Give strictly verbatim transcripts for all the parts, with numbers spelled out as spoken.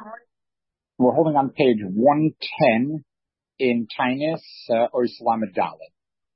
We're holding on page one ten in Tainis uh, or Islamic Dalit.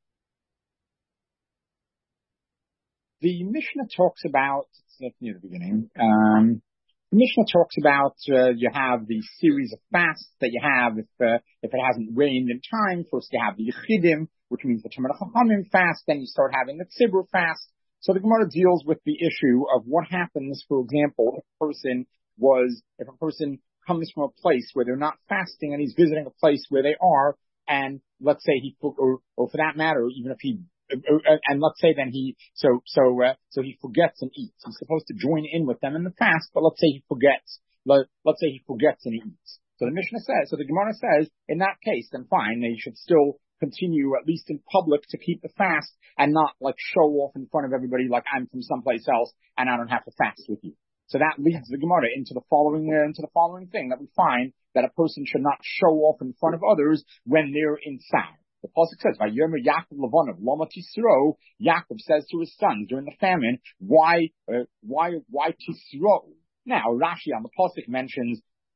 The Mishnah talks about, it's near the beginning, um, the Mishnah talks about uh, you have the series of fasts that you have if uh, if it hasn't rained in time. First you have the Yechidim, which means the Talmid Chachamim fast, then you start having the Tzibur fast. So the Gemara deals with the issue of what happens, for example, if a person was, if a person comes from a place where they're not fasting and he's visiting a place where they are, and let's say he, or, or for that matter, even if he, and let's say then he, so, so, uh, so he forgets and eats. He's supposed to join in with them in the fast, but let's say he forgets, let, let's say he forgets and he eats. So the Mishnah says, so the Gemara says, in that case, then fine, they should still continue, at least in public, to keep the fast and not like show off in front of everybody like I'm from someplace else and I don't have to fast with you. So that leads the Gemara into the following, uh, into the following thing that we find that a person should not show off in front of others when they're inside. The pasuk says, "Vayomer Yaakov Levanav Lama Tisro." Yaakov says to his sons during the famine, "Why, uh, why, why Tisro?" Now Rashi on the pasuk mentions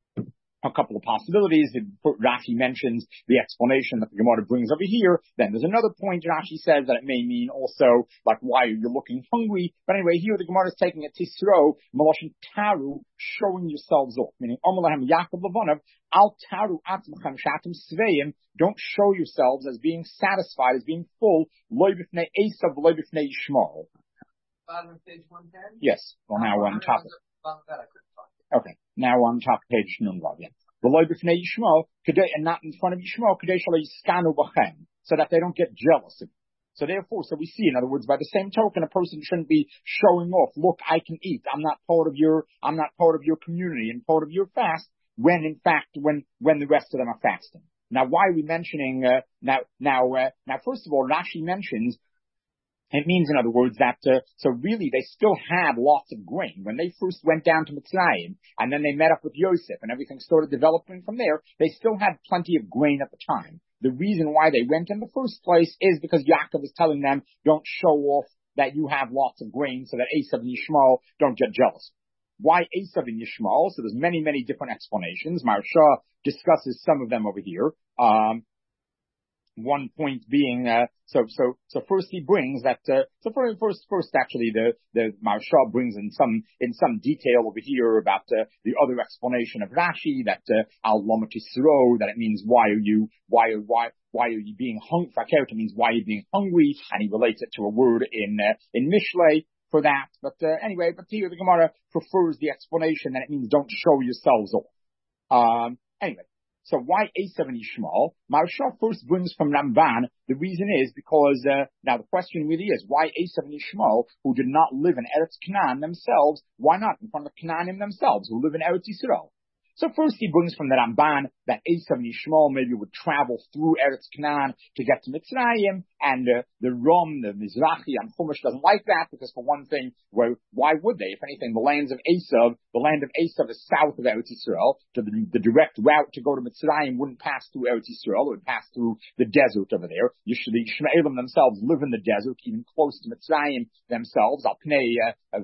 a couple of possibilities. Rashi mentions the explanation that the Gemara brings over here. Then there's another point Rashi says that it may mean also like why you're looking hungry. But anyway, here the Gemara is taking it Tisro, Maloshin Taru, showing yourselves off. Meaning, Omalahem Yaakov Levanav, Al Taru Atmachem Shatim Sveim, don't show yourselves as being satisfied, as being full, Loi B'fnei Esav, Loi B'fnei Yishmael. Bottom of page one ten? Yes, well now on top of Okay, now on top of page Nun Vav. V'loi b'fnei Yishmael, and not in front of Yishmael, kadei shelo yiskanu b'chem, so that they don't get jealous of you. So therefore, so we see, in other words, by the same token, a person shouldn't be showing off, look, I can eat, I'm not part of your, I'm not part of your community and part of your fast, when in fact, when, when the rest of them are fasting. Now, why are we mentioning, uh, now, now, uh, now, first of all, Rashi mentions, it means, in other words, that, uh, so really they still had lots of grain. When they first went down to Mitzrayim, and then they met up with Yosef, and everything started developing from there, they still had plenty of grain at the time. The reason why they went in the first place is because Yaakov is telling them, don't show off that you have lots of grain, so that Esav and Yishmael don't get jealous. Why Esav and Yishmael? So there's many, many different explanations. Maharsha discusses some of them over here. Um, One point being, uh, so, so, so first he brings that, uh, so first, first actually the, the Maharsha brings in some, in some detail over here about, uh, the other explanation of Rashi that, uh, al lama tisro, that it means why are you, why are, why, why are you being hungry? Fakert means why are you being hungry? And he relates it to a word in, uh, in Mishlei for that. But, uh, anyway, but here the Gemara prefers the explanation that it means don't show yourselves off. Um, anyway. So why Esav and Yishmael? Maharsha first brings from Ramban. The reason is because, uh, now the question really is, why Esav and Yishmael, who did not live in Eretz Canaan themselves, why not in front of Canaanim themselves, who live in Eretz Yisrael? So first he brings from the Ramban that Esav and Yishmael maybe would travel through Eretz Canaan to get to Mitzrayim, and uh, the Rom, the Mizrahi, and Chumash doesn't like that, because for one thing, well, why would they? If anything, the lands of Esav, the land of Esav is south of Eretz Yisrael, so the, the direct route to go to Mitzrayim wouldn't pass through Eretz Yisrael, it would pass through the desert over there. The Yishmaelim themselves live in the desert, even close to Mitzrayim themselves, Al Pnei, uh,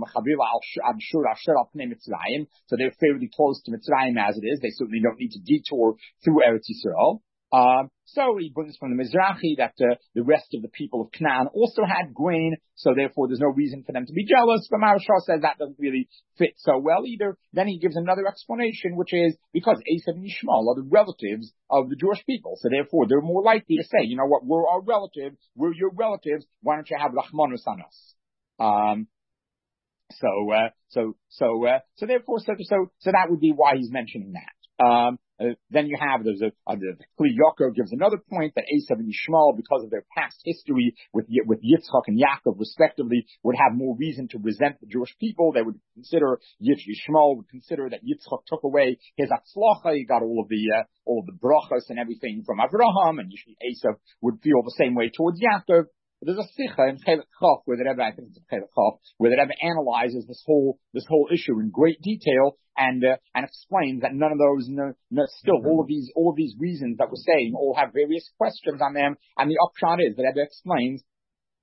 so they're fairly close to Mitzrayim as it is. They certainly don't need to detour through Eretz Yisrael. Um, so he brings from the Mizrahi that uh, the rest of the people of Canaan also had grain, so therefore there's no reason for them to be jealous. But Maharsha says that doesn't really fit so well either. Then he gives another explanation, which is because Esav and Yishmael are the relatives of the Jewish people, so therefore they're more likely to say, you know what, we're our relatives, we're your relatives, why don't you have Rachmanus on us? Um, So, uh, so, so, uh, so therefore, so, so, so that would be why he's mentioning that. Um, uh, then you have, there's a, uh, the Kli Yaakov gives another point that Esav and Yishmael, because of their past history with, with Yitzchak and Yaakov respectively, would have more reason to resent the Jewish people. They would consider, Yishmael would consider that Yitzchak took away his atzlacha, he got all of the, uh, all of the brachas and everything from Avraham, and Esav would feel the same way towards Yaakov. There's a sicha in Chelik Chaf where the Rebbe, I think it's Chelik Chaf, where the Rebbe analyzes this whole this whole issue in great detail and uh, and explains that none of those, no, no, still all of these all of these reasons that we're saying all have various questions on them. And the upshot is the Rebbe explains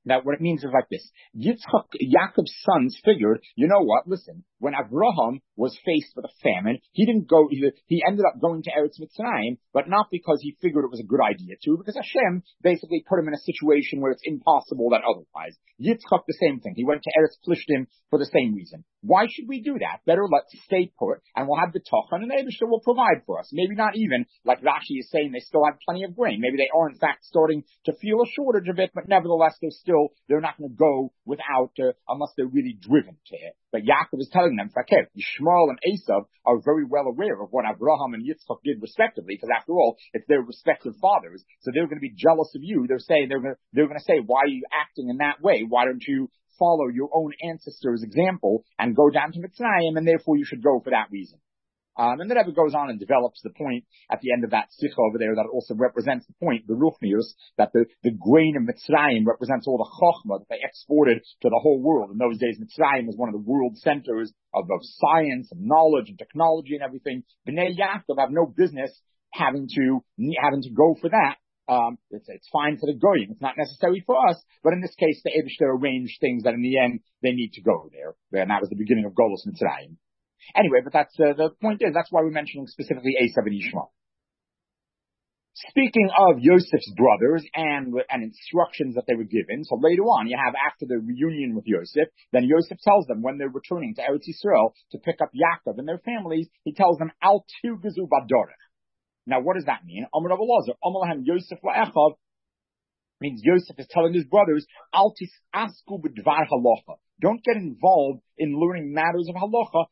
That what it means is like this. Yitzchak, Yaakov's sons figured, you know what, listen, when Avraham was faced with a famine, he didn't go, he, he ended up going to Eretz Mitzrayim, but not because he figured it was a good idea to, because Hashem basically put him in a situation where it's impossible that otherwise. Yitzchak, the same thing. He went to Eretz Plishtim for the same reason. Why should we do that? Better let's stay put, and we'll have the Tochan, and the Eibishter will provide for us. Maybe not even, like Rashi is saying, they still have plenty of grain. Maybe they are, in fact, starting to feel a shortage of it, but nevertheless, they're still they're not going to go without, uh, unless they're really driven to it. But Yaakov is telling them, Fakir, Yishmael and Esav are very well aware of what Abraham and Yitzchak did respectively, because after all, it's their respective fathers. So they're going to be jealous of you. They're saying, they're going to, they're going to say, why are you acting in that way? Why don't you follow your own ancestors' example and go down to Mitzrayim, and therefore you should go for that reason. Um, and then Rebbe goes on and develops the point at the end of that sikha over there that also represents the point, the ruchnius, that the, the grain of Mitzrayim represents all the chokhmah that they exported to the whole world. In those days, Mitzrayim was one of the world centers of, of science and knowledge and technology and everything. Bnei Yaakov have no business having to, having to go for that. Um, it's, it's fine for the goyim. It's not necessary for us, but in this case, the Eibishter arranged things that in the end, they need to go there. And that was the beginning of Golus Mitzrayim. Anyway, but that's, uh, the point is, that's why we're mentioning specifically Esav and Yishmael. Speaking of Yosef's brothers and, and instructions that they were given, so later on, you have after the reunion with Yosef, then Yosef tells them when they're returning to Eretz Yisrael to pick up Yaakov and their families, he tells them, Al tirgezu badorech. Now, what does that mean? Amar Rav Elazar, Amar lahem Yosef la'echav, means Yosef is telling his brothers, Al tis'asku b'dvar halacha. Don't get involved in learning matters of halacha,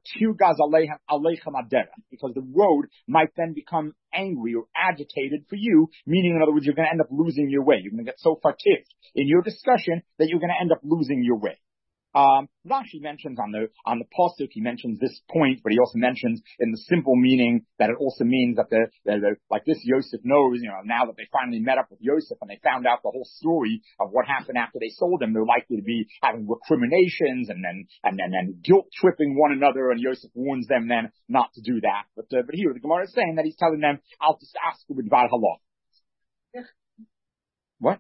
because the road might then become angry or agitated for you, meaning, in other words, you're going to end up losing your way. You're going to get so fartift in your discussion that you're going to end up losing your way. Um, Rashi mentions on the, on the pasuk, he mentions this point, but he also mentions in the simple meaning that it also means that the, the, the, like this Yosef knows, you know, now that they finally met up with Yosef and they found out the whole story of what happened after they sold him, they're likely to be having recriminations and then, and then, and guilt tripping one another, and Yosef warns them then not to do that. But, uh, but here the Gemara is saying that he's telling them, Al tis'asku b'dvar halach. What?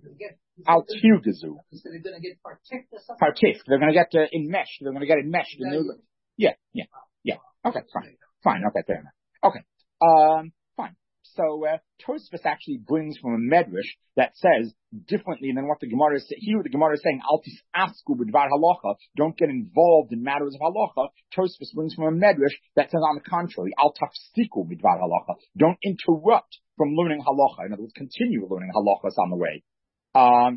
Al tirgezu. So they're going to get partiked or something? Partiked. They're going to get uh, enmeshed. They're going to get enmeshed. In the, yeah, yeah, yeah. Okay, fine. Fine, okay, fair enough. Okay, um, fine. So, uh, Tosfos actually brings from a medrash that says differently than what the Gemara is saying. Here the Gemara is saying, Al tis'asku b'dvar halacha, don't get involved in matters of halacha. Tosfos brings from a medrash that says on the contrary, Al tafsiku b'dvar halacha, don't interrupt from learning halacha. In other words, continue learning halachas on the way. Um,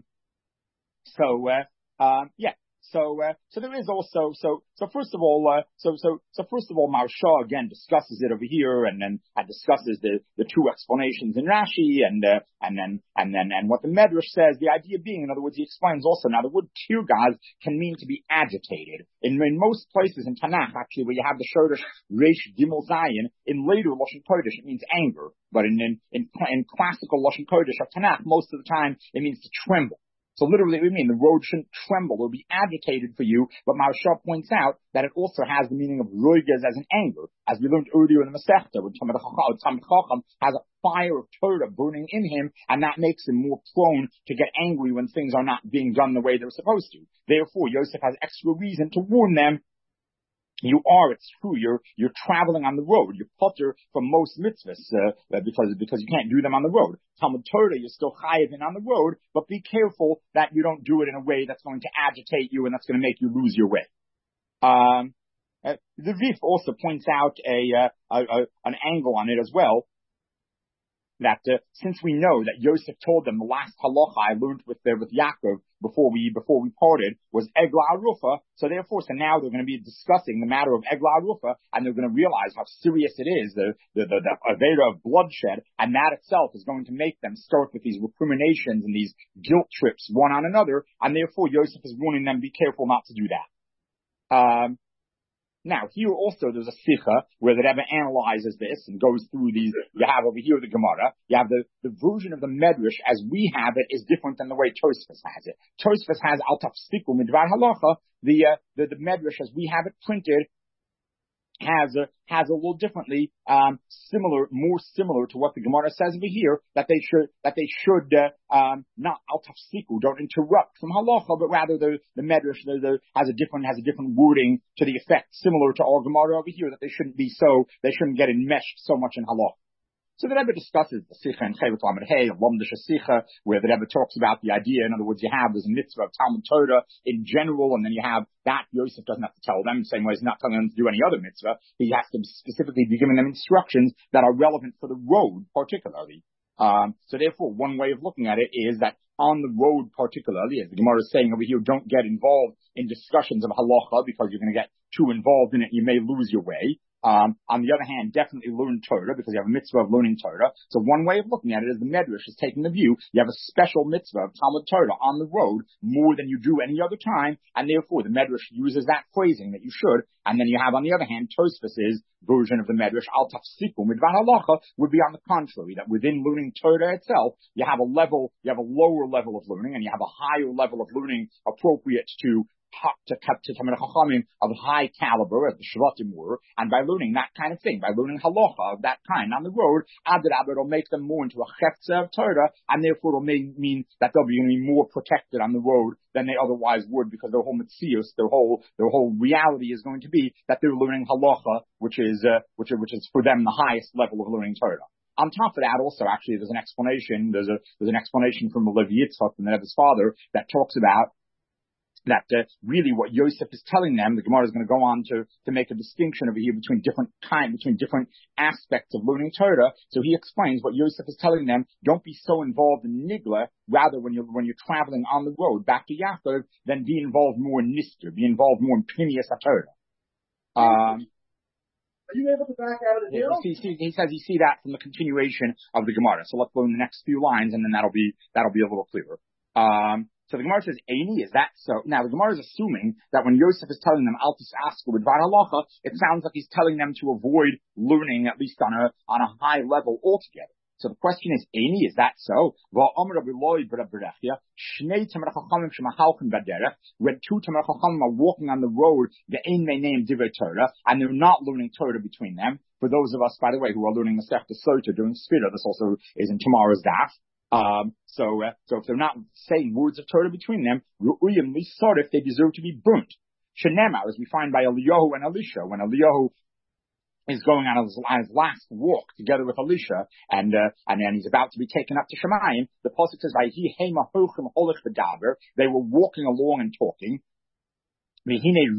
so, uh, um, yeah, so, uh, so there is also, so, so first of all, uh, so, so, so first of all, Maharsha again discusses it over here and then, and discusses the, the two explanations in Rashi and, uh, and then, and then, and what the Medrash says, the idea being, in other words, he explains also, now the word tirgaz can mean to be agitated. In, in most places in Tanakh, actually, where you have the Shodesh Reish Gimel Zayin, in later Lashon Kodesh, it means anger. But in, in, in, in classical Lashon Kodesh of Tanakh, most of the time, it means to tremble. So literally, we mean the road shouldn't tremble or be agitated for you, but Maharsha points out that it also has the meaning of roiges as an anger, as we learned earlier in the Masechta, when Talmid Chacham has a fire of Torah burning in him, and that makes him more prone to get angry when things are not being done the way they're supposed to. Therefore, Yosef has extra reason to warn them. You are, it's true, you're, you're traveling on the road. You're putter from most mitzvahs, uh, because, because you can't do them on the road. Talmud Torah, you're still chayav in on the road, but be careful that you don't do it in a way that's going to agitate you and that's going to make you lose your way. Um, uh, the Rif also points out a, uh, a, a, an angle on it as well. That uh, since we know that Yosef told them the last halacha I learned with uh, with Yaakov before we before we parted was Egla Arufa, so therefore, so now they're going to be discussing the matter of Egla Arufa, and they're going to realize how serious it is, the the the, the avera of bloodshed, and that itself is going to make them start with these recriminations and these guilt trips one on another, and therefore Yosef is warning them, be careful not to do that. Um, Now, here also there's a sikha where the Rebbe analyzes this and goes through these. You have over here the Gemara. You have the, the version of the Medrash as we have it is different than the way Tosfos has it. Tosfos has al tafsiku midvar halacha. The, uh, the, the Medrash as we have it printed has a, has a little differently, um, similar, more similar to what the Gemara says over here, that they should, that they should, uh, um, not al tafsiku, don't interrupt from halacha, but rather the, the medrash, the, the, has a different, has a different wording to the effect similar to our Gemara over here, that they shouldn't be so, they shouldn't get enmeshed so much in halacha. So the Rebbe discusses the Sicha in Chevet Lamed Hey, Lomdish Sicha, where the Rebbe talks about the idea. In other words, you have this mitzvah of Talmud Torah in general, and then you have that Yosef doesn't have to tell them, the same way he's not telling them to do any other mitzvah. He has to specifically be giving them instructions that are relevant for the road, particularly. Um, so therefore, one way of looking at it is that on the road particularly, as the Gemara is saying over here, don't get involved in discussions of halacha because you're going to get too involved in it, you may lose your way. Um, on the other hand, definitely learn Torah because you have a mitzvah of learning Torah. So one way of looking at it is the Medrash is taking the view you have a special mitzvah of Talmud Torah on the road more than you do any other time, and therefore the Medrash uses that phrasing that you should. And then you have on the other hand Tosfos's version of the Medrash, al tafsiku midvar halacha, would be on the contrary, that within learning Torah itself you have a level, you have a lower level of learning, and you have a higher level of learning appropriate to to to Talmid Chachamim of high caliber, as the Shvatim were, and by learning that kind of thing, by learning halacha of that kind on the road, Adrab, it'll make them more into a cheftza of Torah, and therefore it'll may mean that they'll be more protected on the road than they otherwise would, because their whole mitzius, their whole their whole reality is going to be that they're learning halacha, which is uh, which which is for them the highest level of learning Torah. On top of that, also, actually, there's an explanation. There's a there's an explanation from Levi Yitzchak, from the Rebbe's father, that talks about that uh, really what Yosef is telling them. The Gemara is going to go on to, to make a distinction over here between different kind, between different aspects of learning Torah. So he explains what Yosef is telling them. Don't be so involved in Nigla. Rather, when you're, when you're traveling on the road back to Yaakov, then be involved more in Nister, be involved more in Pnimius HaTorah. Um, Are you able to back out of the deal? He, he, he says you see that from the continuation of the Gemara. So let's go in the next few lines, and then that'll be, that'll be a little clearer. Um, So the Gemara says, Eini, is that so? Now the Gemara is assuming that when Yosef is telling them Altis Asku with Var Halacha, it sounds like he's telling them to avoid learning at least on a on a high level altogether. So the question is, Eini, is that so? When two Tamar Chachamim are walking on the road, the Ein may name Divrei Torah, and they're not learning Torah between them. For those of us, by the way, who are learning the Masechta Sota during Sfira, this also is in tomorrow's daf. Um, so, uh, so if they're not saying words of Torah between them, Ru'uyim Lisarif, they deserve to be burnt. Shenemar, as we find by Eliyahu and Elisha, when Eliyahu is going on his, on his last walk together with Elisha, and, uh, and then he's about to be taken up to Shemayim, the pasuk says, Vayhi hema hochim holech v'daber, they were walking along and talking. And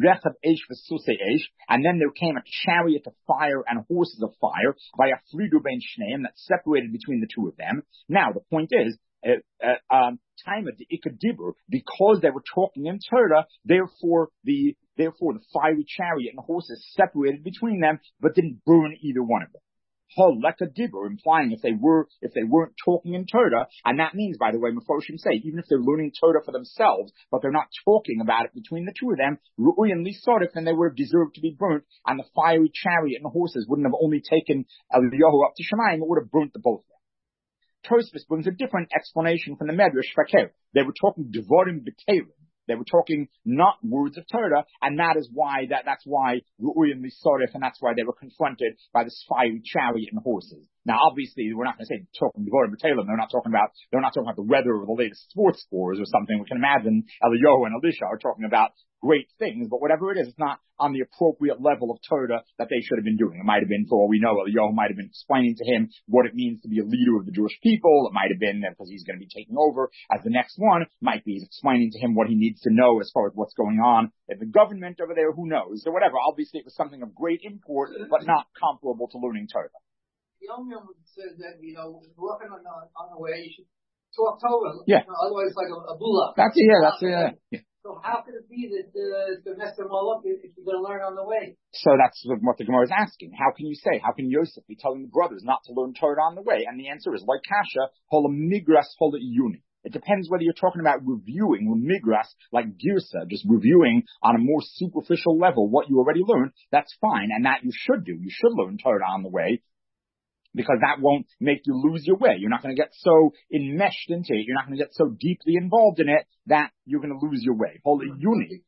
then there came a chariot of fire and horses of fire by a fridu ben shneim that separated between the two of them. Now the point is, uh, uh, um, time of the ikadibur, because they were talking in Torah, therefore the therefore the fiery chariot and the horses separated between them, but didn't burn either one of them. Lekadibur, implying if they were, if they weren't talking in Torah, and that means, by the way, Mefoshim say, even if they're learning Torah for themselves, but they're not talking about it between the two of them, Ru'uy and Lisarif, then they would have deserved to be burnt, and the fiery chariot and the horses wouldn't have only taken Eliyahu up to Shemayim, it would have burnt the both of them. Tosfos brings a different explanation from the Medrash Fakir. They were talking Devarim B'Terim. They were talking not words of Torah, and that is why, that, that's why Ru'uy and Lisarif, and that's why they were confronted by this fiery chariot and horses. Now, obviously, we're not going to say talking Devarim B'Telim. They're not talking about, they're not talking about the weather or the latest sports scores or something. We can imagine Eliyahu and Elisha are talking about great things, but whatever it is, it's not on the appropriate level of Torah that they should have been doing. It might have been, for all we know, Eliyahu might have been explaining to him what it means to be a leader of the Jewish people. It might have been because he's going to be taking over as the next one. It might be he's explaining to him what he needs to know as far as what's going on in the government over there. Who knows? So whatever. Obviously, it was something of great import, but not comparable to learning Torah. The Yom says that, you know, walking on the, on the way, you should talk Torah. Yeah. You know, otherwise, it's like a, a bullock. That's it, yeah, that's it, yeah. yeah. So how could it be that uh, the mess them all up if you're going to learn on the way? So that's what the Gemara is asking. How can you say, how can Yosef be telling the brothers not to learn Torah on the way? And the answer is, like Kasha, hola migras, hola iyuni. It depends whether you're talking about reviewing migras, like girsa, just reviewing on a more superficial level what you already learned. That's fine, and that you should do. You should learn Torah on the way, because that won't make you lose your way. You're not going to get so enmeshed into it. You're not going to get so deeply involved in it that you're going to lose your way. Holy uni.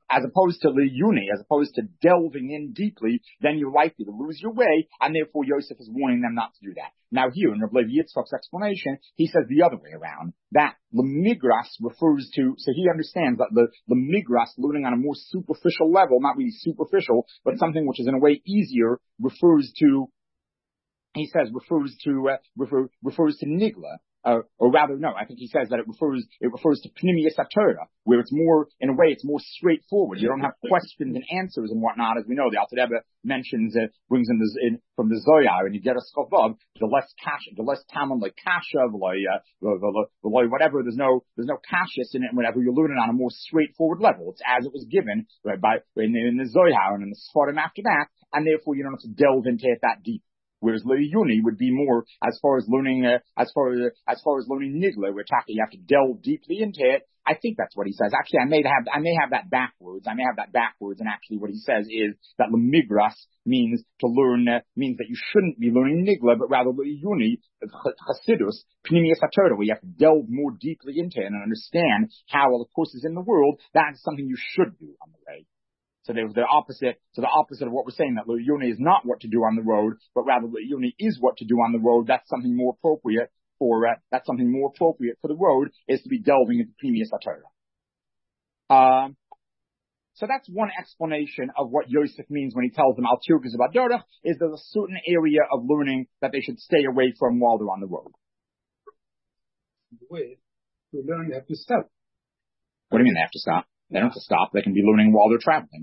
as opposed to liyuni, as opposed to delving in deeply, then you're likely to lose your way, and therefore Yosef is warning them not to do that. Now here, in Reb Levi Yitzchak's explanation, he says the other way around, that lemigras refers to, so he understands that the, the migras, learning on a more superficial level, not really superficial, but something which is in a way easier, refers to, he says, refers to, uh, refer, refers to nigla. Uh, or rather, no, I think he says that it refers, it refers to Pnimius HaTorah, where it's more, in a way, it's more straightforward. You don't have questions and answers and whatnot, as we know. The Alter Rebbe mentions, uh, brings in, the, in from the Zohar, and you get a Chavav, the less cash, the less Talmud like kasha, whatever, there's no, there's no kashas in it, and whatever, you're learning on a more straightforward level. It's as it was given, right, by, in, in the Zohar and in the Sfarim after that, and therefore you don't have to delve into it that deep. Whereas Le'yuni would be more as far as learning, uh, as far as, as far as learning Nigla, we're talking, you have to delve deeply into it. I think that's what he says. Actually, I may have, I may have that backwards. I may have that backwards. And actually what he says is that Lemigras means to learn, uh, means that you shouldn't be learning Nigla, but rather Le'yuni, Chasidus, Pnimius HaTorah, where you have to delve more deeply into it and understand how all the courses in the world, that's something you should do on the way. So there's the opposite, so the opposite of what we're saying, that Le'yuni is not what to do on the road, but rather Le'yuni is what to do on the road. That's something more appropriate for, uh, that's something more appropriate for the road, is to be delving into Pnimius HaTorah. Um, so that's one explanation of what Yosef means when he tells them, Al Tirguz B'Dorach, is there's a certain area of learning that they should stay away from while they're on the road. The way to learn, you have to stop. What do you mean they have to stop? They don't have to stop. They can be learning while they're traveling.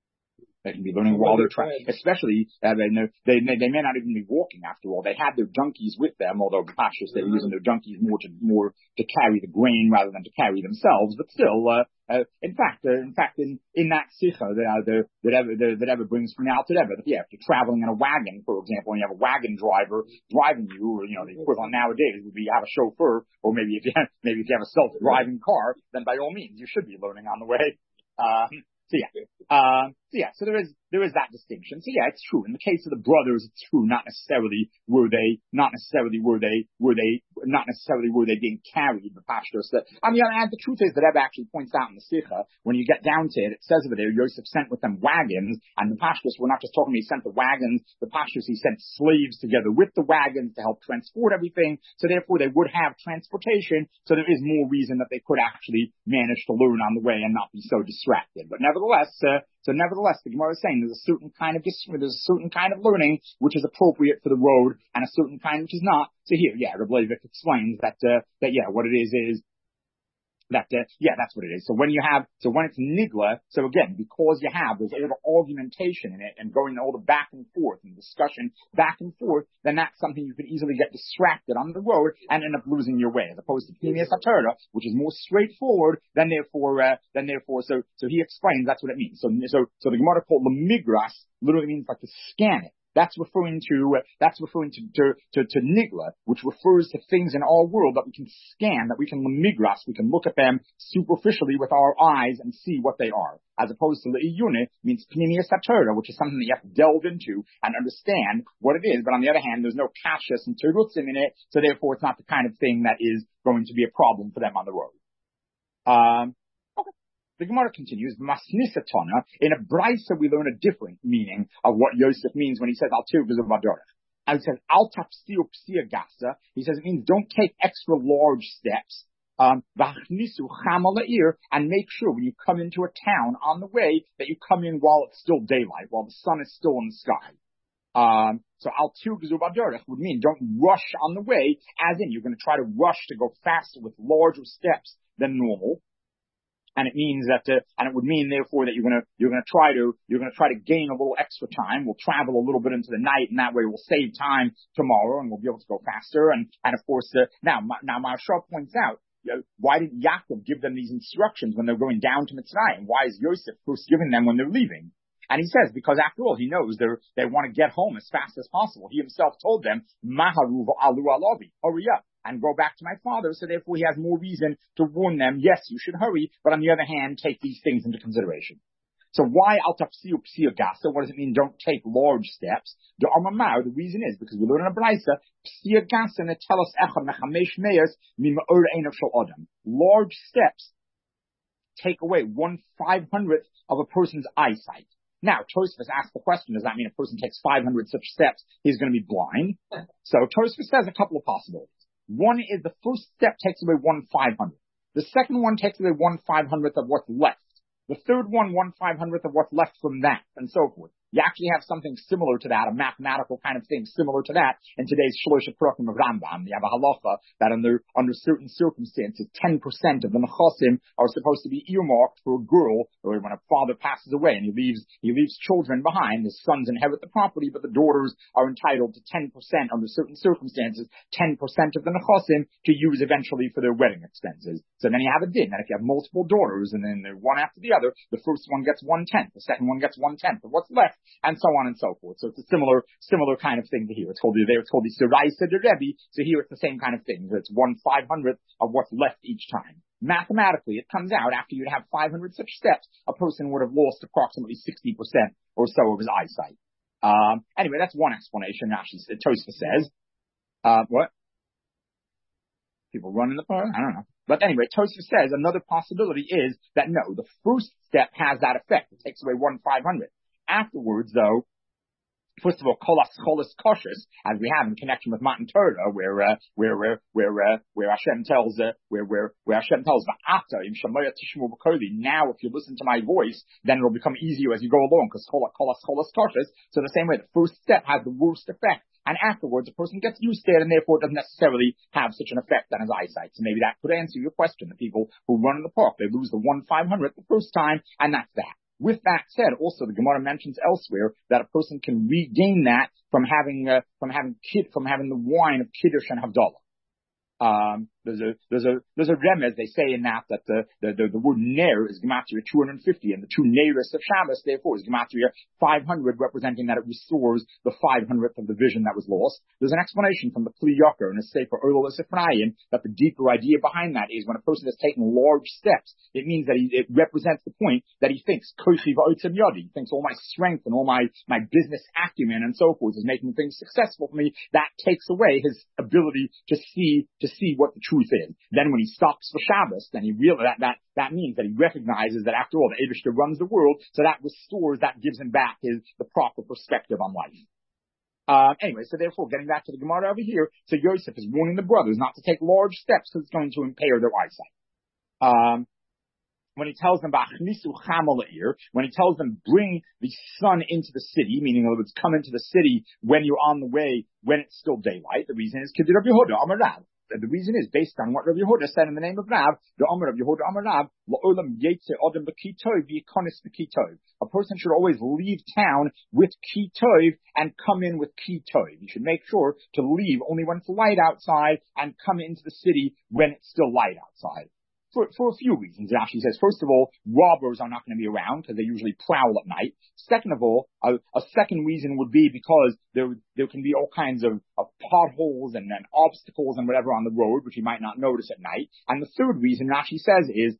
They can be learning while they're traveling. Especially, uh, they, they, they may not even be walking after all. They had their donkeys with them, although cautious, they were using their donkeys more to, more to carry the grain rather than to carry themselves. But still, uh, uh, in fact, uh, in fact, in, in that sikha that, uh, the, that ever, the, that ever brings from now to ever, yeah, if you're traveling in a wagon, for example, and you have a wagon driver driving you, or, you know, the equivalent nowadays would be you have a chauffeur, or maybe if you have, maybe if you have a self-driving car, then by all means, you should be learning on the way. Uh, so yeah, uh, so yeah, so there is, there is that distinction. So yeah, it's true. In the case of the brothers, it's true. Not necessarily were they, not necessarily were they, were they, not necessarily were they being carried, the pashtos. That, on the other hand, the truth is that Rebbe actually points out in the Sikha, when you get down to it, it says over there, Yosef sent with them wagons, and the pashtos were not just talking, he sent the wagons, the pashtos, he sent slaves together with the wagons to help transport everything. So therefore they would have transportation. So there is more reason that they could actually manage to learn on the way and not be so distracted. But nevertheless, uh, So nevertheless, the Gemara is saying there's a certain kind of there's a certain kind of learning which is appropriate for the road, and a certain kind which is not. So here, yeah, Reb Leivik explains that uh, that yeah, what it is is that uh, yeah, that's what it is. So when you have, so when it's nigla, so again, because you have there's all the argumentation in it and going all the back and forth and discussion back and forth, then that's something you could easily get distracted on the road and end up losing your way, as opposed to Pnimius HaTorah, which is more straightforward. Then therefore, uh, then therefore, so so he explains that's what it means. So so so the Gemara called lemigras literally means like to scan it. That's referring to, uh, that's referring to, to, to, to nigla, which refers to things in our world that we can scan, that we can lemigras, we can look at them superficially with our eyes and see what they are. As opposed to le'iyune means Pnimius HaTorah, which is something that you have to delve into and understand what it is. But on the other hand, there's no kashas and terutzim in it, so therefore it's not the kind of thing that is going to be a problem for them on the road. Um, The Gemara continues, Masnisatana, in a brisa we learn a different meaning of what Yosef means when he says, Al Tirguz B'Dorach. And he says, Al Tapsiu Psia Gasa. He says it means don't take extra large steps. Um, V'achnisu Chama La'ir, and make sure when you come into a town on the way that you come in while it's still daylight, while the sun is still in the sky. Um, so Al Tirguz B'Dorach would mean don't rush on the way, as in you're going to try to rush to go faster with larger steps than normal. And it means that, uh, and it would mean therefore that you're gonna, you're gonna try to, you're gonna try to gain a little extra time. We'll travel a little bit into the night, and that way we'll save time tomorrow, and we'll be able to go faster. And, and of course, uh, now, now Maharsha points out, you know, why did Yaakov give them these instructions when they're going down to Mitzrayim? Why is Yosef first giving them when they're leaving? And he says, because after all, he knows they're, they want to get home as fast as possible. He himself told them, Maharu alu alavi, hurry up and go back to my father. So therefore he has more reason to warn them, yes, you should hurry, but on the other hand, take these things into consideration. So why al tapsiu psia gasa? What does it mean? Don't take large steps. The Amamar, the reason is because we learn in a brisa, psia gasa netelos echad mechamesh meis mima'ur einav shel adam. Large steps take away one five hundredth of a person's eyesight. Now, Tosfos asks the question, does that mean a person takes five hundred such steps, he's going to be blind? So Tosfos says a couple of possibilities. One is the first step takes away one five hundredth. The second one takes away one five hundredth of what's left. The third one, one five hundredth of what's left from that, and so forth. You actually have something similar to that, a mathematical kind of thing similar to that in today's Shlosh Prakim of Rambam. You have a halacha that under, under certain circumstances, ten percent of the nechasim are supposed to be earmarked for a girl, or when a father passes away and he leaves, he leaves children behind, his sons inherit the property, but the daughters are entitled to ten percent under certain circumstances, ten percent of the nechasim to use eventually for their wedding expenses. So then you have a din, that if you have multiple daughters and then they're one after the other, the first one gets one tenth, the second one gets one tenth of what's left, and so on and so forth. So it's a similar, similar kind of thing to here. It's called the, there, it's called the Siraisa de Rebbe. So here it's the same kind of thing. It's one five hundredth of what's left each time. Mathematically, it comes out after you'd have five hundred such steps, a person would have lost approximately sixty percent or so of his eyesight. Um, anyway, that's one explanation. Actually, Tosfos says, uh, what? People run in the park? I don't know. But anyway, Tosfos says another possibility is that no, the first step has that effect. It takes away one five hundredth. Afterwards, though, first of all, kolas cholas koshes, as we have in connection with Matan Torah, where uh, where where where uh, where Hashem tells uh, where where where Hashem tells Va'ata im shamoya tishmu b'koli. Now, if you listen to my voice, then it'll become easier as you go along, because kolas cholas koshes. So the same way, the first step has the worst effect. And afterwards, a person gets used to it, and therefore it doesn't necessarily have such an effect on his eyesight. So maybe that could answer your question. The people who run in the park, they lose the one five hundredth the first time, and that's that. With that said, also the Gemara mentions elsewhere that a person can regain that from having uh, from having kid from having the wine of Kiddush and Havdalah. Um, there's a there's a there's a remez they say in that that the the the, the word ner is gematria two hundred fifty, and the two neris of Shabbos therefore is gematria five hundred, representing that it restores the five hundredth of the vision that was lost. There's an explanation from the Kli Yakar in a sefer Orla Sifrayim that the deeper idea behind that is when a person has taken large steps, it means that he, it represents the point that he thinks koichi va'otzem yadi, he thinks all my strength and all my my business acumen and so forth is making things successful for me. That takes away his ability to see to see what the truth is. Then when he stops for Shabbos, then he realizes that, that, that means that he recognizes that after all, the Eibishter runs the world, so that restores, that gives him back his, the proper perspective on life. Uh, anyway, so therefore, getting back to the Gemara over here, so Yosef is warning the brothers not to take large steps because it's going to impair their eyesight. Um, when he tells them about Chnisu Chamala'ir, when he tells them bring the sun into the city, meaning in other words, come into the city when you're on the way, when it's still daylight, the reason is Kedir Rabbi Yehuda Amar Rav. The reason is based on what Rabbi Yehuda said in the name of Rav, the Amar of Yehuda Amar Rav, La'olam Yetze Odem B'Kitov V'Yikonis B'Kitov. A person should always leave town with Kitov and come in with Kitov. You should make sure to leave only when it's light outside and come into the city when it's still light outside. For, for a few reasons. It actually says, first of all, robbers are not going to be around because they usually prowl at night. Second of all, a, a second reason would be because there there can be all kinds of, of potholes and, and obstacles and whatever on the road, which you might not notice at night. And the third reason it actually says is,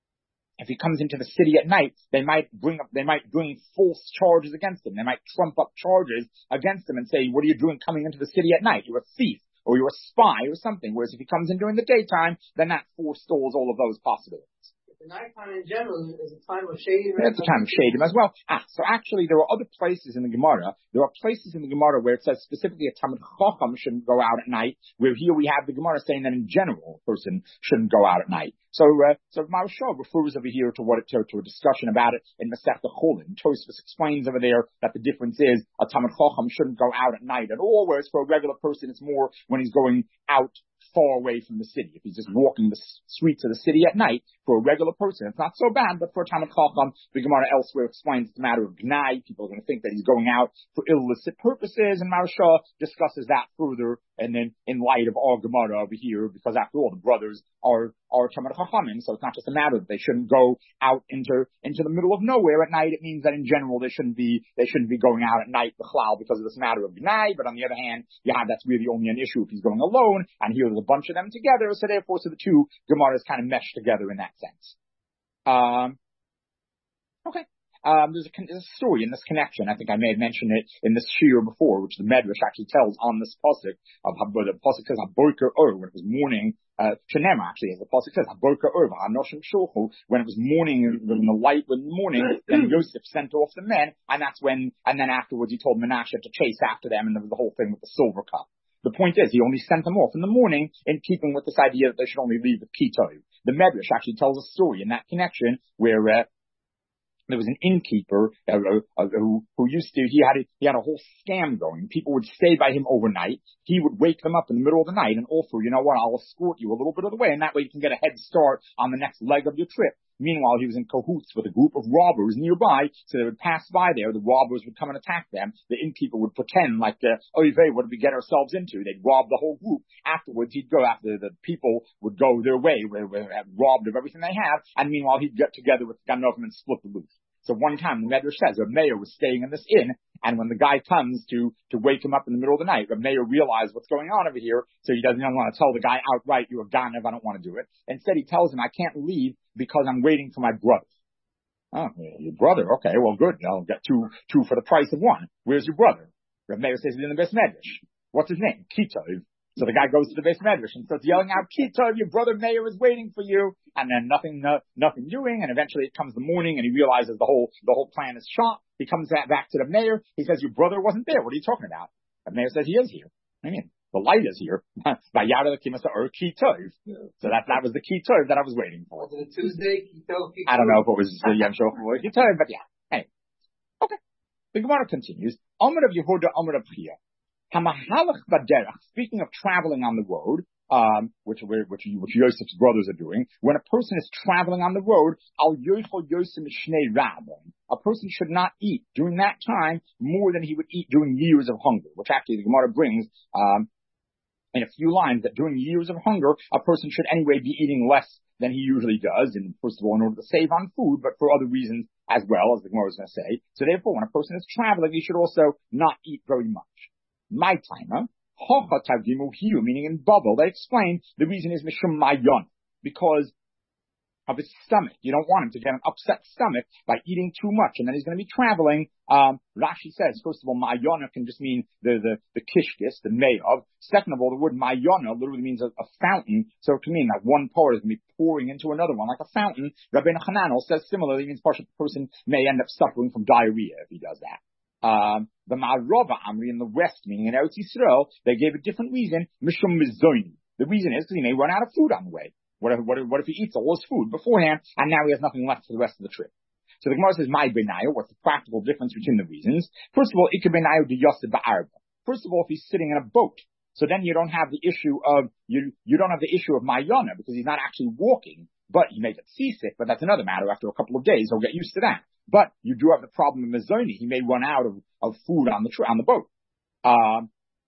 if he comes into the city at night, they might bring up, they might bring false charges against him. They might trump up charges against him and say, what are you doing coming into the city at night? You're a thief, or you're a spy or something. Whereas if he comes in during the daytime, then that forestalls all of those possibilities. The nighttime in general is a time of shade. It's a time of shade as well. Ah, so actually there are other places in the Gemara. There are places in the Gemara where it says specifically a Talmid Chacham shouldn't go out at night, where here we have the Gemara saying that in general a person shouldn't go out at night. So, uh, so Maharsha refers over here to what it, to, to a discussion about it in Masechta Chulin. Tosfos explains over there that the difference is a Talmid Chacham shouldn't go out at night at all, whereas for a regular person it's more when he's going out far away from the city. If he's just walking the streets of the city at night, for a regular person, it's not so bad, but for a Talmid Chacham, the Gemara elsewhere explains it's a matter of gnai. People are going to think that he's going out for illicit purposes, and Maharsha discusses that further, and then in light of our Gemara over here, because after all, the brothers are, are Talmid Chachamim, so it's not just a matter that they shouldn't go out into, into the middle of nowhere at night. It means that in general, they shouldn't be, they shouldn't be going out at night, b'chlal, because of this matter of gnai, but on the other hand, yeah, that's really only an issue if he's going alone, and here there's a bunch of them together, so therefore, so the two Gemaras kind of mesh together in that sense. Um, okay. Um, there's a, there's a story in this connection. I think I may have mentioned it in this shiur before, which the Medrash actually tells on this pasuk of the pasuk says Haboker Or, when it was morning. Uh, Shenema actually, as the pasuk says, Haboker Or Hanoshim Shulchu, when it was morning, when the light was morning, then Yosef sent off the men, and that's when, and then afterwards he told Menashe to chase after them, and there was the whole thing with the silver cup. The point is, he only sent them off in the morning in keeping with this idea that they should only leave with Kitov. The Medrash actually tells a story in that connection where uh, there was an innkeeper uh, uh, who, who used to, he had a, he had a whole scam going. People would stay by him overnight. He would wake them up in the middle of the night and offer, you know what, I'll escort you a little bit of the way, and that way you can get a head start on the next leg of your trip. Meanwhile, he was in cahoots with a group of robbers nearby, so they would pass by there. The robbers would come and attack them. The innkeeper would pretend like, uh, oh, what did we get ourselves into? They'd rob the whole group. Afterwards, he'd go after the people would go their way, where they have robbed of everything they have, and meanwhile, he'd get together with Ganovim and split the loot. So one time, the Medrash says, a mayor was staying in this inn, and when the guy comes to, to wake him up in the middle of the night, the mayor realized what's going on over here, so he doesn't want to tell the guy outright, you're a Ganav, I don't want to do it. Instead, he tells him, I can't leave because I'm waiting for my brother. Oh, your brother? Okay, well, good. I'll get two, two for the price of one. Where's your brother? The mayor says he's in the Beis Medrash. What's his name? Kitov. So the guy goes to the Beis Medrash and starts yelling out, Kitov, your brother mayor is waiting for you. And then nothing, uh, nothing doing. And eventually it comes the morning and he realizes the whole, the whole plan is shot. He comes back, back to the mayor. He says, your brother wasn't there. What are you talking about? The mayor says, he is here. I mean, the light is here. By Yada Kimasa or Kitov. So that, that was the Kitov that I was waiting for. Was it Tuesday? Kitov? I don't know if it was uh, Yom Shofar or Kitov, but yeah. Anyway. Okay. The Gemara continues. Amar of Yehuda, Amar of Chia. Hamahalach baderach, speaking of traveling on the road, um, which, which, which Yosef's brothers are doing, when a person is traveling on the road, al yochel Yosef shnei rabon, a person should not eat during that time more than he would eat during years of hunger, which actually the Gemara brings, um, in a few lines that during years of hunger, a person should anyway be eating less than he usually does, and first of all, in order to save on food, but for other reasons as well, as the Gemara is going to say. So therefore, when a person is traveling, he should also not eat very much. My timer, meaning in bubble, they explain the reason is mishum mayon, because of his stomach. You don't want him to get an upset stomach by eating too much, and then he's going to be traveling. Um, Rashi says, first of all, mayona can just mean the the the kishkis, the mayav. Second of all, the word mayona literally means a, a fountain, so it can mean that one part is going to be pouring into another one, like a fountain. Rabbeinu Hananel says similarly, means the person may end up suffering from diarrhea if he does that. Um, the Ma'arova Amri in the West, meaning in Eretz Yisrael, they gave a different reason, Mishum Mizoin. The reason is because he may run out of food on the way. What if, what if, what if he eats all his food beforehand, and now he has nothing left for the rest of the trip? So the Gemara says, My Benayo, what's the practical difference between the reasons? First of all, Ika Benayo de Yosef Ba'arba. First of all, if he's sitting in a boat, so then you don't have the issue of, you, you don't have the issue of Mayana, because he's not actually walking, but he may get seasick, but that's another matter. After a couple of days, he'll get used to that. But you do have the problem of Mizoni. He may run out of, of food on the tr- on the boat. Um,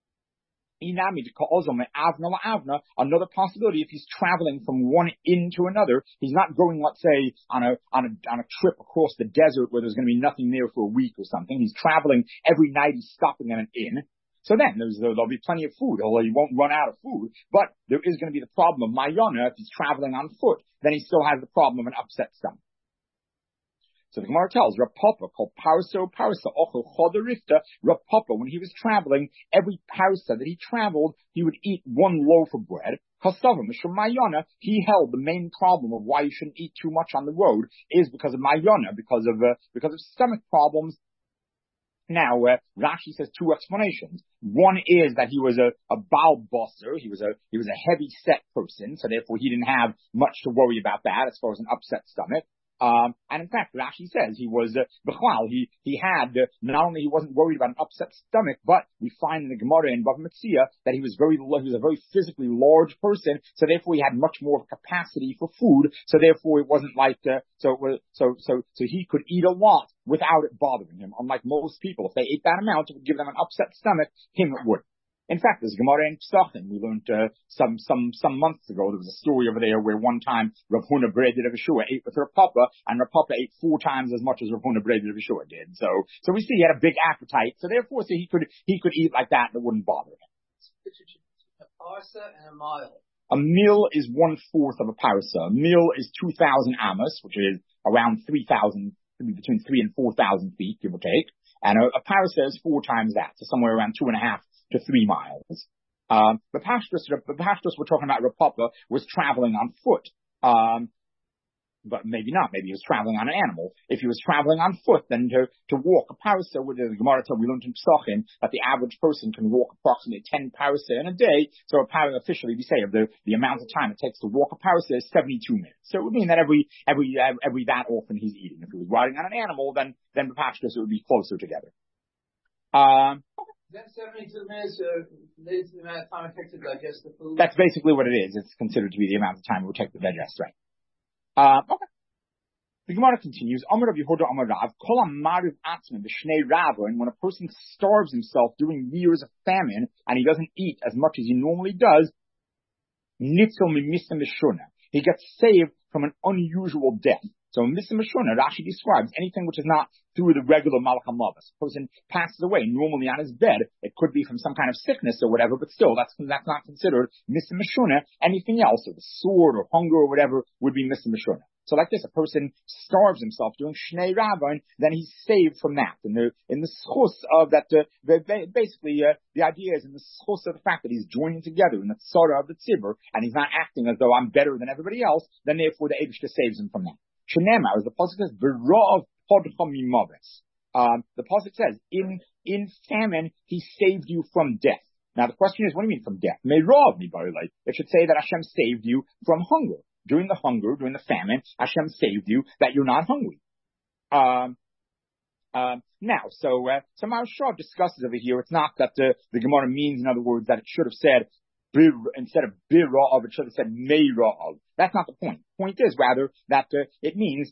another possibility, if he's traveling from one inn to another, he's not going, let's say, on a on a on a trip across the desert where there's going to be nothing there for a week or something. He's traveling every night. He's stopping at an inn. So then there's, there'll be plenty of food, although he won't run out of food. But there is going to be the problem of Mayana. If he's traveling on foot, then he still has the problem of an upset stomach. So the Gemara tells, Rav Papa called Parso Parsa Ochel Choderifta. Rav Papa, when he was traveling, every parsa that he traveled, he would eat one loaf of bread. Kastavim Mishum Mayana, he held the main problem of why you shouldn't eat too much on the road is because of Mayana, because of uh, because of stomach problems. Now, uh, Rashi says two explanations. One is that he was a, a Baal Bosser. He was a, he was a heavy set person. So therefore he didn't have much to worry about that as far as an upset stomach. Um, and in fact, Rashi says he was, uh, Bechal, he, he had, uh, not only he wasn't worried about an upset stomach, but we find in the Gemara in Bava Metzia that he was very, he was a very physically large person, so therefore he had much more capacity for food, so therefore it wasn't like, uh, so it was, so, so, so he could eat a lot without it bothering him. Unlike most people, if they ate that amount, it would give them an upset stomach, him it would. In fact, there's Gemara in Psachim. We learned uh, some some some months ago. There was a story over there where one time Rav Huna Bredid of Yeshua ate with Rav Papa, and Rav Papa ate four times as much as Rav Huna Bredid of Yeshua did. So so we see he had a big appetite. So therefore, so he could he could eat like that and it wouldn't bother him. A parsa and a mile. A mil is one fourth of a parsa. A mil is two thousand amos, which is around three thousand could be between three and four thousand feet, give or take. And a, a parasah is four times that, so somewhere around two and a half to three miles. Um, the Pashtus, the Pashtus we're talking about, Rav Papa, was traveling on foot. Um, but maybe not. Maybe he was traveling on an animal. If he was traveling on foot, then to, to walk a parasah, with the Gemara told we learned in Pesachim that the average person can walk approximately ten parasah in a day. So a parasah, officially we say, of the, the amount of time it takes to walk a parasah is seventy-two minutes. So it would mean that every, every, every that often he's eating. If he was riding on an animal, then, then the Pashtus, it would be closer together. Um, Then seventy-two minutes, uh, is the amount of time it takes to digest the food. That's basically what it is. It's considered to be the amount of time it would take to digest, right? Uh, okay. The Gemara continues, Amar Rav Yehuda Amar Rav, Kol Amariv Atzman B'Shnei Rava, and when a person starves himself during years of famine, and he doesn't eat as much as he normally does, Nitzel Mimisa Mishuna, he gets saved from an unusual death. So Misa Mishuna, Rashi describes anything which is not through the regular Malach HaMavos. A person passes away normally on his bed. It could be from some kind of sickness or whatever, but still, that's, that's not considered Misa Mishuna. Anything else, or the sword or hunger or whatever, would be Misa Mishuna. So like this, a person starves himself doing Shnei Rabban, then he's saved from that. And the, in the schus of that, uh, the, basically, uh, the idea is in the schus of the fact that he's joining together in the tzara of the tzibur, and he's not acting as though I'm better than everybody else, then therefore the Eibishter saves him from that. Shenema, as the pasuk says, V'rov podcha mimaves. Um, the pasuk says, in, in famine, he saved you from death. Now the question is, what do you mean from death? Me'rov mibarilai. It should say that Hashem saved you from hunger. During the hunger, during the famine, Hashem saved you that you're not hungry. Um, um, now, so, uh, so Maharsha discusses over here, it's not that the, the Gemara means, in other words, that it should have said, bir, instead of bira'av, it should have said meira'av. That's not the point. The point is, rather, that uh, it means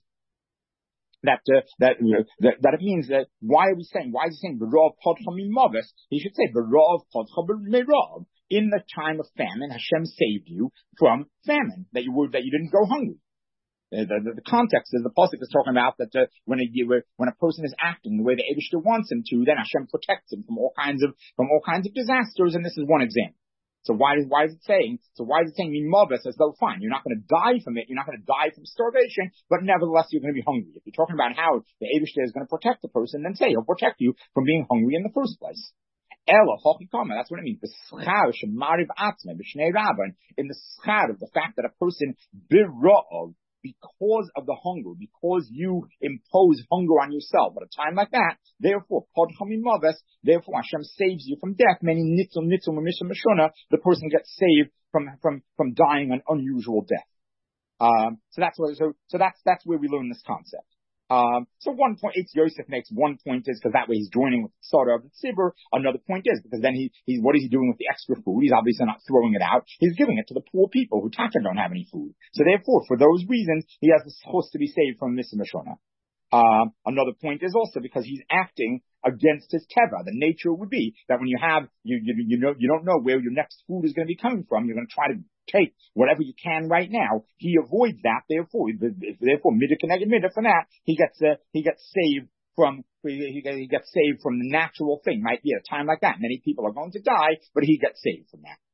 that, uh, that, uh, that, that it means that, why are we saying, why is he saying bira'av podcha mimaves? He should say bira'av podcha meira'av. In the time of famine, Hashem saved you from famine, that you were, that you didn't go hungry. The, the, the context is the pasuk is talking about that uh, when a when a person is acting the way the Eibishter wants him to, then Hashem protects him from all kinds of from all kinds of disasters, and this is one example. So why is why is it saying? So why is it saying mimaves as though fine, you're not going to die from it, you're not going to die from starvation, but nevertheless you're going to be hungry. If you're talking about how the Eibishter is going to protect the person, then say he'll protect you from being hungry in the first place. Ella, Hochikama, that's what it means. The schar shemariv atzme b'shnei rabban, in the schar of the fact that a person bira'ov, because of the hunger, because you impose hunger on yourself at a time like that, therefore, podcha mimaves, therefore Hashem saves you from death, meaning nitzel nitzel mishum mishuna, the person gets saved from from from dying an unusual death. Um, so that's what. So so that's that's where we learn this concept. Um, so one point, it's Yosef makes one point is because that way he's joining with the Tzara of the Tzibur. Another point is because then he, he's, what is he doing with the extra food? He's obviously not throwing it out. He's giving it to the poor people who taka don't have any food. So therefore, for those reasons, he has the schus to be saved from Misa Mishona. Um, another point is also because he's acting against his teva. The nature would be that when you have, you, you, you know, you don't know where your next food is going to be coming from. You're going to try to take whatever you can right now. He avoids that. Therefore, therefore, midah connected midah from that, he gets, uh, he gets saved from, he, he gets saved from the natural thing. Might be at a time like that. Many people are going to die, but he gets saved from that.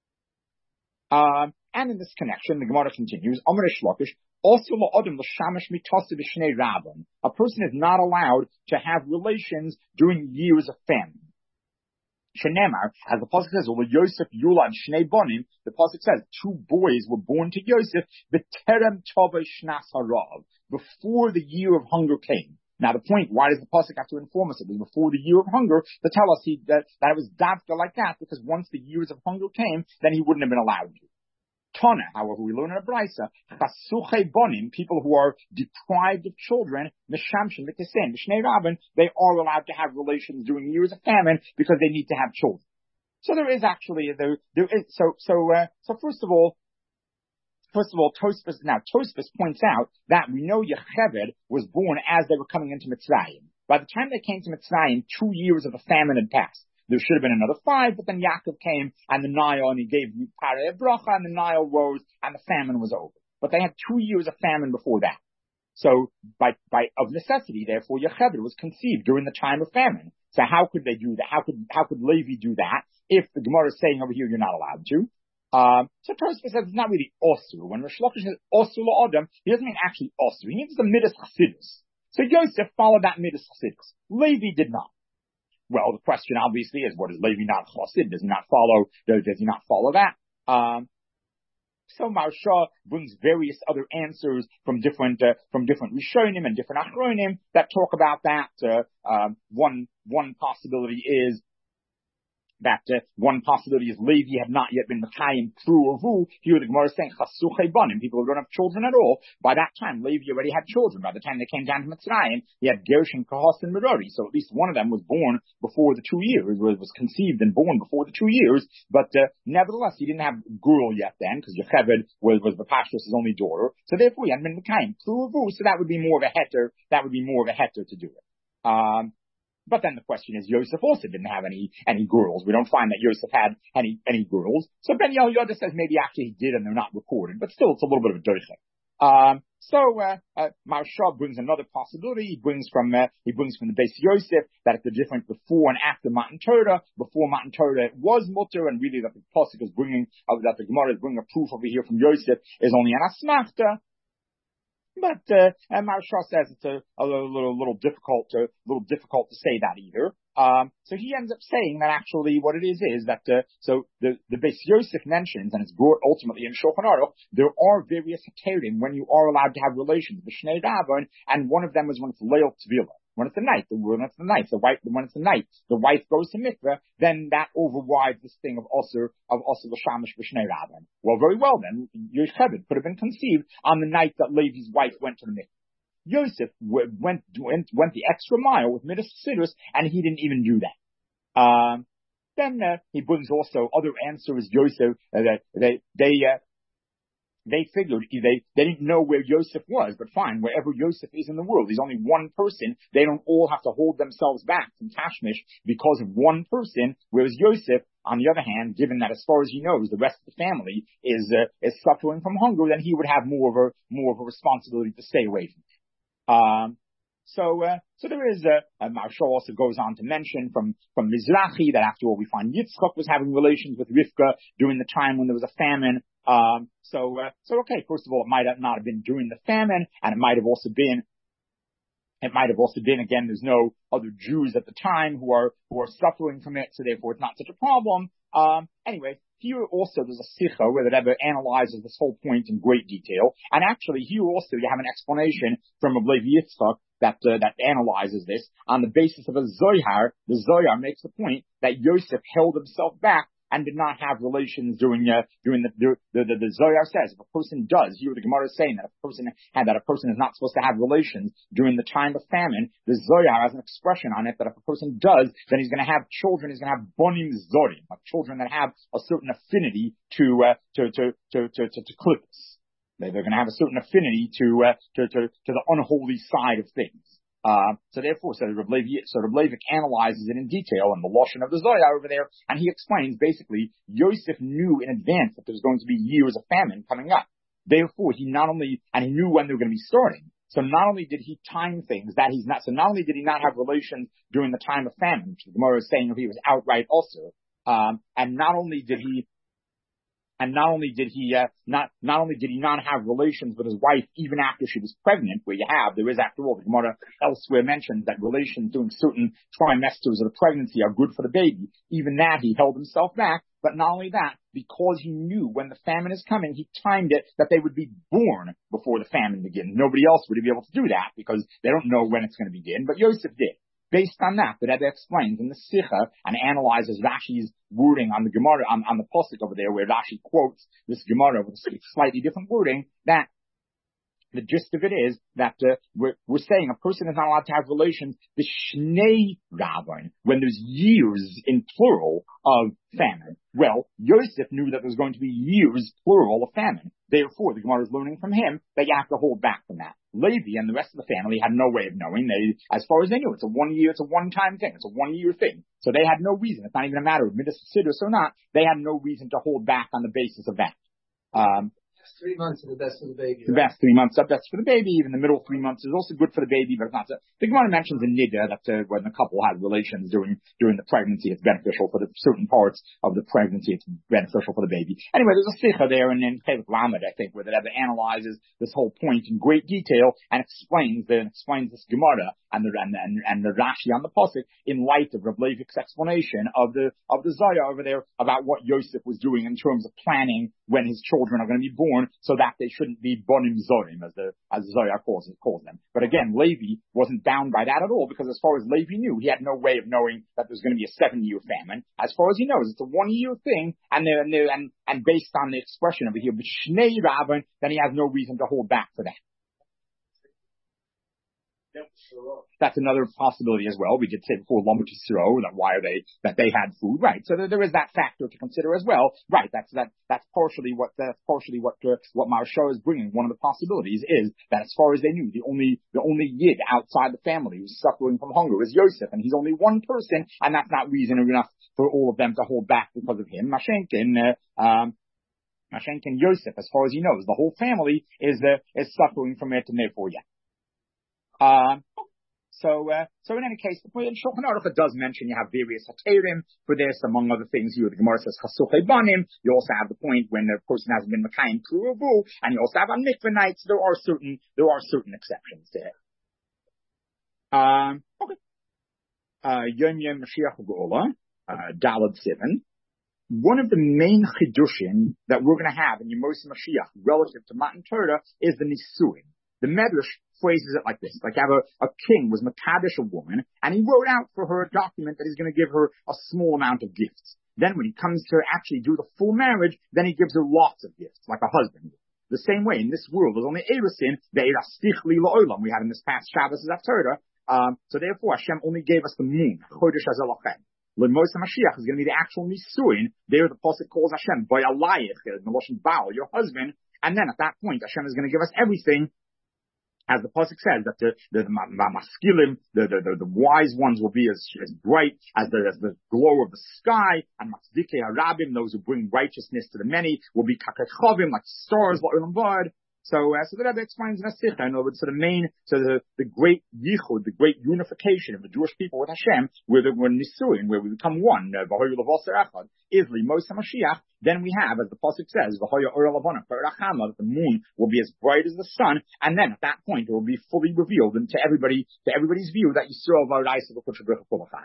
Um, and in this connection, the Gemara continues, Amar Shlokish, also la'adam l'shamash mitasa b'shnei rabban. A person is not allowed to have relations during years of famine. Shenemar, as the pasuk says, "Well, Yosef Yulad Shnei Bonim." The pasuk says two boys were born to Yosef, b'terem tova shnas harav, before the year of hunger came. Now, the point, why does the pasuk have to inform us it was before the year of hunger to tell us he, that, that it was davka like that? Because once the years of hunger came, then he wouldn't have been allowed to. Tana, however, we learn in a brisa, chasuchei bonim, people who are deprived of children, mishamshin, mitisin, mishnei rabban, they are allowed to have relations during years of famine because they need to have children. So there is actually, there, there is, so, so, uh, so first of all, First of all, Tosfos, now Tosfos points out that we know Yocheved was born as they were coming into Mitzrayim. By the time they came to Mitzrayim, two years of the famine had passed. There should have been another five, but then Yaakov came and the Nile, and he gave Parei Bracha, and the Nile rose, and the famine was over. But they had two years of famine before that. So, by, by, of necessity, therefore, Yocheved was conceived during the time of famine. So how could they do that? How could, how could Levi do that if the Gemara is saying over here you're not allowed to? Um, so Tosfos says it's not really osur. When Rish Lakish says osur la'adam, he doesn't mean actually osur. He means the midas chassidus. So Yosef followed that midas chassidus. Levi did not. Well, the question obviously is, what is Levi not chassid? Does he not follow? Does, does he not follow that? Um, So Maharsha brings various other answers from different uh, from different Rishonim and different Achronim that talk about that. Uh, um, one one possibility is that uh, one possibility is Levi had not yet been Mekayim through Avu. Here the Gemara is saying Chasuchei Banim, people who don't have children at all. By that time, Levi already had children. By the time they came down to Mitzrayim, he had Gershon, Kahas, and Merari. So at least one of them was born before the two years, was, was conceived and born before the two years. But uh, nevertheless, he didn't have Gurul yet then, because Yocheved was, was Bapashtos' only daughter. So therefore, he hadn't been Mekayim through Avu. So that would be more of a heter. That would be more of a heter to do it. Um, But then the question is, Yosef also didn't have any, any girls. We don't find that Yosef had any, any girls. So Ben Yehoyada says maybe actually he did and they're not recorded, but still it's a little bit of a doiche. Um, so, uh, uh, Maharsha brings another possibility. He brings from, uh, he brings from the base Yosef that it's the difference before and after Matan Torah. Before Matan Torah it was mutter, and really that the Pasuk is bringing, uh, that the Gemara is bringing a proof over here from Yosef is only an asmachta. But uh, and Maharsha says it's a, a little, little, little difficult, a little difficult to say that either. Um, so he ends up saying that actually what it is is that uh, so the the Beis Yosef mentions, and it's brought ultimately in Shulchan Aruch, there are various heterim when you are allowed to have relations with Shnei Davon, and one of them is when it's Leil Tvila. When it's the night, the when it's the night, the wife, when it's the night, the wife goes to mikveh, then that overrides this thing of Osir, of Osir l'shamish b'shnei rabban. Well, very well then, Yocheved could have been conceived on the night that Levi's wife went to the mikveh. Yosef went, went, went the extra mile with midas chassidus, and he didn't even do that. Um, then, uh, he brings also other answers, Yosef, uh, they, they, uh, They figured they they didn't know where Yosef was, but fine, wherever Yosef is in the world, he's only one person. They don't all have to hold themselves back from Tashmish because of one person. Whereas Yosef, on the other hand, given that as far as he knows, the rest of the family is uh, is suffering from hunger, then he would have more of a more of a responsibility to stay away from it. Um, So, uh, so there is a, uh, Maharsha also goes on to mention from, from Mizrahi that after all we find Yitzchak was having relations with Rivka during the time when there was a famine. Um, so, uh, so okay, first of all, it might have not have been during the famine, and it might have also been, it might have also been, again, there's no other Jews at the time who are, who are suffering from it, so therefore it's not such a problem. Um, anyway, here also there's a sicha where the Rebbe analyzes this whole point in great detail, and actually here also you have an explanation from Rabbi Yitzchak that uh, that analyzes this on the basis of a Zohar. The Zohar makes the point that Yosef held himself back and did not have relations during uh, during the the, the the the Zohar says if a person does, here the Gemara is saying that if a person and that a person is not supposed to have relations during the time of famine. The Zohar has an expression on it that if a person does, then he's going to have children. He's going to have bonim zorim, like children that have a certain affinity to uh, to to to to to, to clippers. They're going to have a certain affinity to, uh, to, to, to the unholy side of things. Uh, so therefore, so Reb Levi, so Reb Levi analyzes it in detail in the Lashon of the Zohar over there, and he explains basically, Yosef knew in advance that there was going to be years of famine coming up. Therefore, he not only, and he knew when they were going to be starting, so not only did he time things that he's not, so not only did he not have relations during the time of famine, which the Gemara is saying he was outright also, um, and not only did he, And not only did he uh, not not only did he not have relations with his wife even after she was pregnant, where you have there is after all the Gemara elsewhere mentions that relations during certain trimesters of the pregnancy are good for the baby. Even that he held himself back. But not only that, because he knew when the famine is coming, he timed it that they would be born before the famine begins. Nobody else would be able to do that because they don't know when it's going to begin. But Yosef did. Based on that, the Rebbe explains in the Sicha and analyzes Rashi's wording on the Gemara, on, on the Pasuk over there, where Rashi quotes this Gemara with a slightly different wording, that the gist of it is that uh, we're, we're saying a person is not allowed to have relations with Shnei Rabban when there's years in plural of famine. Well, Yosef knew that there's going to be years plural of famine. Therefore, the Gemara is learning from him that you have to hold back from that. Levi and the rest of the family had no way of knowing. They, as far as they knew, it's a one year, it's a one-time thing. It's a one-year thing. So they had no reason. It's not even a matter of midas chassidus or not. They had no reason to hold back on the basis of that. Um, three months are the best for the baby. The right? best three months are best for the baby. Even the middle three months is also good for the baby, but it's not. The, the Gemara mentions in Nida that uh, when the couple has relations during during the pregnancy, it's beneficial for the certain parts of the pregnancy. It's beneficial for the baby. Anyway, there's a sikha there, and in Chelik Lamed, I think, where the Rebbe analyzes this whole point in great detail and explains the and explains this Gemara and the and and, and the Rashi on the pasuk in light of Reb Leivik's explanation of the of the Zaya over there about what Yosef was doing in terms of planning when his children are going to be born, so that they shouldn't be bonim zorim, as the as Zoya calls calls them. But again, Levi wasn't bound by that at all, because as far as Levi knew, he had no way of knowing that there's going to be a seven-year famine. As far as he knows, it's a one-year thing, and and and, and based on the expression over here, b'shnei rabban, then he has no reason to hold back for that. That's another possibility as well. We did say before, Lamuch Yisro, that why are they, that they had food, right? So there, there is that factor to consider as well, right? That's, that, that's partially what, that's partially what, uh, what Maharsha is bringing. One of the possibilities is that as far as they knew, the only, the only Yid outside the family who's suffering from hunger is Yosef, and he's only one person, and that's not reason enough for all of them to hold back because of him. Mashenkin, uh, um, Mashenkin Yosef, as far as he knows, the whole family is, uh, is suffering from it, and therefore, yeah. Um, so, uh, so in any case, the Shulchan Aruch does mention you have various haterim for this, among other things. Here, the Gemara says chasuchei banim. You also have the point when the person hasn't been mekayim pruvu, and you also have on mikveh nights. There are certain, there are certain exceptions to it. Um, okay. Uh, Yom Yom Mashiach Geula, uh, Daled seven. One of the main chidushim that we're going to have in Yemos Mashiach relative to Matan Torah is the nisuin. The Medrash phrases it like this, like have a, a king was Makadish a woman, and he wrote out for her a document that he's going to give her a small amount of gifts. Then when he comes to actually do the full marriage, then he gives her lots of gifts, like a husband. The same way, in this world, there's only Erusin, the Erastichli La'olam, we had in this past Shabbos as Torah. Um, so therefore, Hashem only gave us the moon, Chodesh Hazalachem. L'Mos Mashiach is going to be the actual Nisuin. There the Pasuk calls Hashem, by Alayich, Meloshin Baal, your husband. And then at that point, Hashem is going to give us everything. As the pasuk says, that the the, the maskilim, the, the the the wise ones will be as as bright as the as the glow of the sky, and matzdikei harabim, those who bring righteousness to the many, will be kakachovim, like stars, la'olam v'ad. So, uh, so the Rebbe explains in a sikha, in other words, so the main, so the, the great yichud, the great unification of the Jewish people with Hashem, where the, we're nisuin, where we become one, v'hoyu l'voser echad, is L'Mos HaMashiach. Then we have, as the pasuk says, v'hoyu ora lavona perachama, that the moon will be as bright as the sun, and then at that point it will be fully revealed, and to everybody, to everybody's view, that Yisrael v'araisa v'kutsha b'recha kulachan.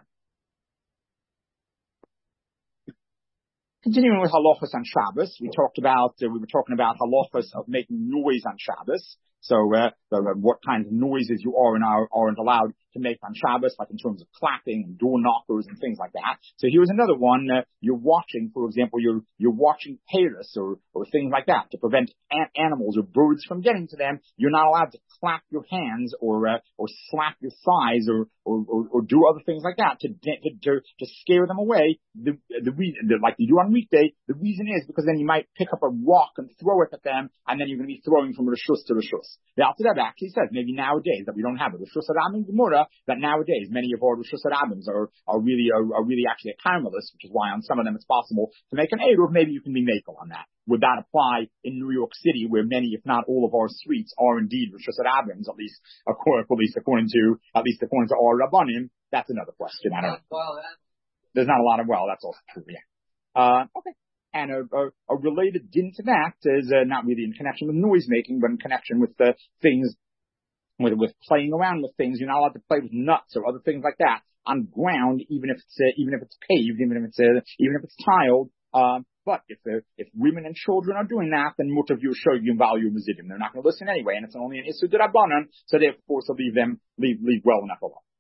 Continuing with halachos on Shabbos, we talked about, uh, we were talking about halachos of making noise on Shabbos. So, uh, the, uh, what kinds of noises you are and are, aren't allowed to make on Shabbos, like in terms of clapping and door knockers and things like that. So here's another one, uh, you're watching, for example, you're, you're watching Paris or, or things like that to prevent an- animals or birds from getting to them. You're not allowed to clap your hands or, uh, or slap your thighs or, or, or, or do other things like that to, to, to, to scare them away. The, the reason, the, like you do on weekday, the reason is because then you might pick up a rock and throw it at them, and then you're going to be throwing from Rishus to Rishus. The Alter Rebbe actually says maybe nowadays that we don't have a Rishus Harabim Gemara, that nowadays many of our Rishus Harabims are, are really, are, are really actually a Carmelist, which is why on some of them it's possible to make an Eruv. Maybe you can be Makel on that. Would that apply in New York City, where many, if not all of our streets are indeed Rishus Harabims, at least, according, at least according to, at least according to our Rabbanim? That's another question. I don't know. There's not a lot of, well, that's also true, yeah. Uh, okay. And a, a, a related din to that is uh, not really in connection with noise making, but in connection with the things, with, with playing around with things. You're not allowed to play with nuts or other things like that on ground, even if it's uh, even if it's paved, even if it's uh, even if it's tiled. Um, but if uh, if women and children are doing that, then much of you show you value mizidim. They're not going to listen anyway, and it's only an issue d'Rabbanan, so therefore, so leave them leave leave well enough alone.